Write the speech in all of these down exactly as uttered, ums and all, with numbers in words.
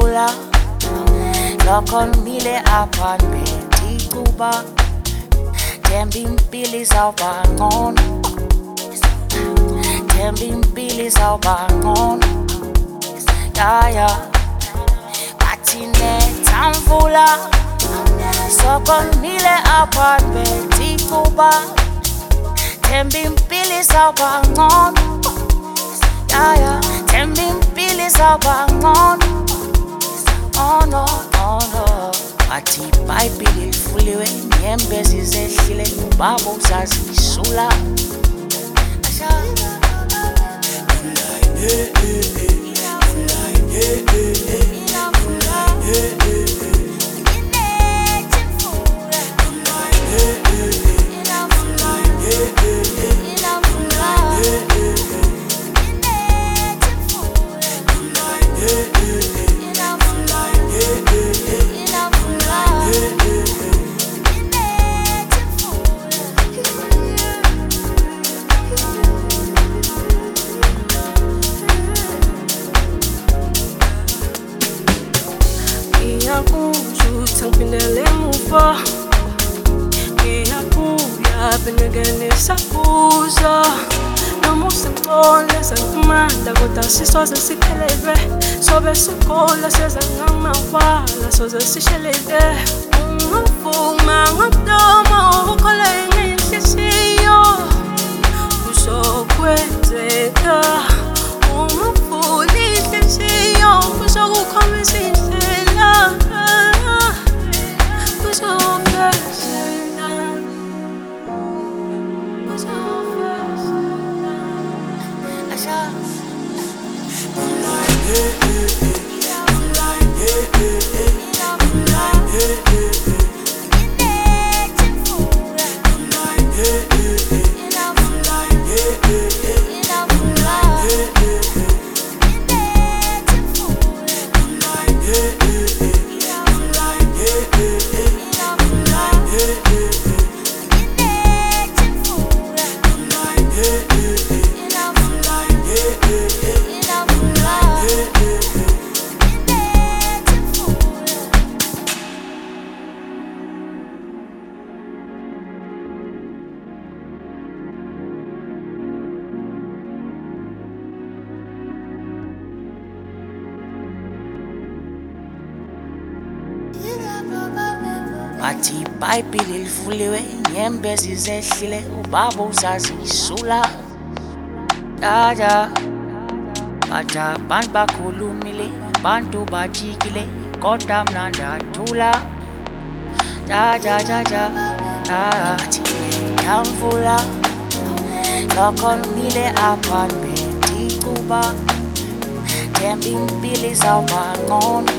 Tamvula lokho ngimile apartment ikuba Themba impilo izawuba ngcono Themba impilo izawuba ngcono Yaya Bathi neTamvula Soko ngimile apartment ikuba Themba impilo izawuba ngcono Yaya Themba impilo izawuba ngcono Oh no, oh no Bathi iBhayibheli lifuliwe Nyembezi zehlile ubaba uzazisula Ngipindele emuva ngiyabuya bengekenisa kuzo noma usicole sankumanda kodwa sisoze siphelele sobe sikole seza ngamawala soze sishelele ungavuma ngomlomo ukhola ngenhliziyo kuzokwenzeka ungavula inhliziyo kuzokukhombisa indlela Bathi iBhayibheli lifuliwe Nyembezi zehlile ubaba uzazisula Dada Bathi abantu bakhulumile Abantu bajikile Kodwa mina ndathula Dada dada Bathi neTamvula lokho ngimile apartment ikuba Themba impilo izawuba ngcono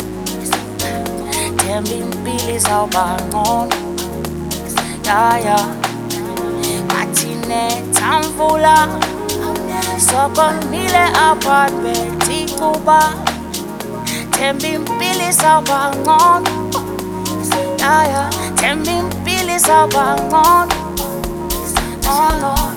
Themba impilo izawuba ngcono Yaya Bathi neTamvula Soko ngimile apartment ikuba Themba impilo izawuba ngcono Yaya Themba impilo izawuba ngcono Oh no